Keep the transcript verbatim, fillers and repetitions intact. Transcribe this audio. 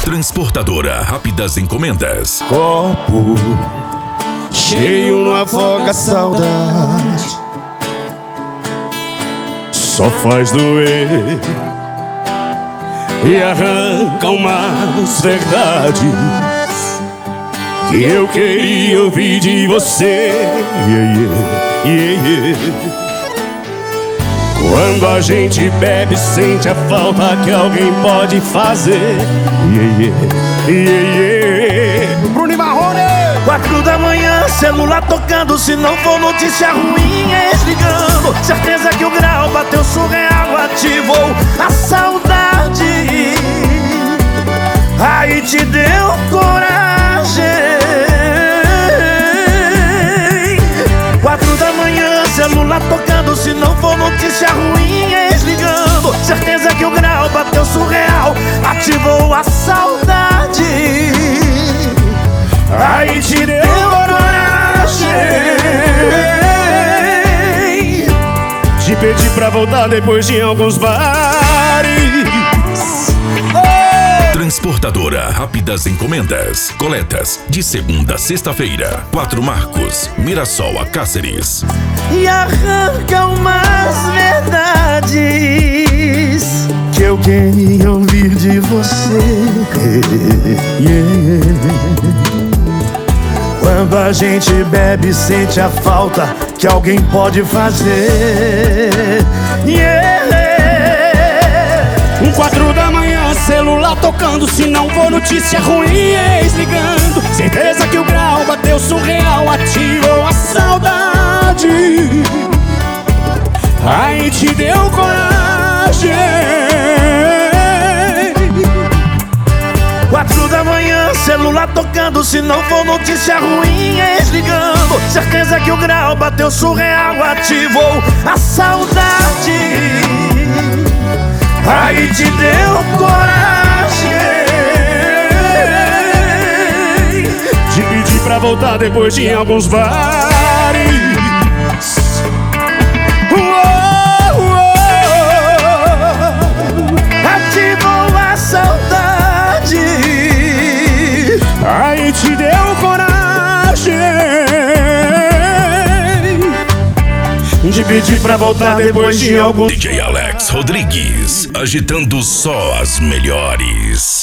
Transportadora Rápidas Encomendas. Copo cheio não afoga a saudade, só faz doer e arranca umas verdades que eu queria ouvir de você. Yeah, yeah, yeah, yeah. Quando a gente bebe, sente a falta que alguém pode fazer. Yeah, yeah, yeah, yeah. Bruno Marrone. Quatro da manhã, celular tocando. Se não for notícia ruim, é desligando. Certeza que o grau bateu surreal, ativou a saudade. Aí te deu coragem. Quatro da manhã, celular tocando. Se não for notícia ruim, é desligando. Certeza que o grau bateu surreal, ativou a saudade. Aí te deu coragem. Te pedi pra voltar depois de alguns bares. Transportadora Rápidas Encomendas. Coletas de segunda a sexta-feira. Quatro Marcos, Mirassol a Cáceres. E arranca umas verdades que eu queria ouvir de você. Yeah. Quando a gente bebe, sente a falta que alguém pode fazer. Yeah. Um quatro da manhã, celular tocando. Se não for notícia ruim, é desligando. Certeza que o grau bateu surreal, ativou a saudade. Aí te deu coragem. Quatro da manhã, celular tocando. Se não for notícia ruim, é desligando. Certeza que o grau bateu surreal, ativou a saudade. Aí te deu coragem. Te pedi pra voltar depois de alguns bares. Uou, uou. Ativou a saudade. Aí te deu coragem. Te pedi pra voltar depois de alguns. D J Alex Rodrigues, agitando só as melhores.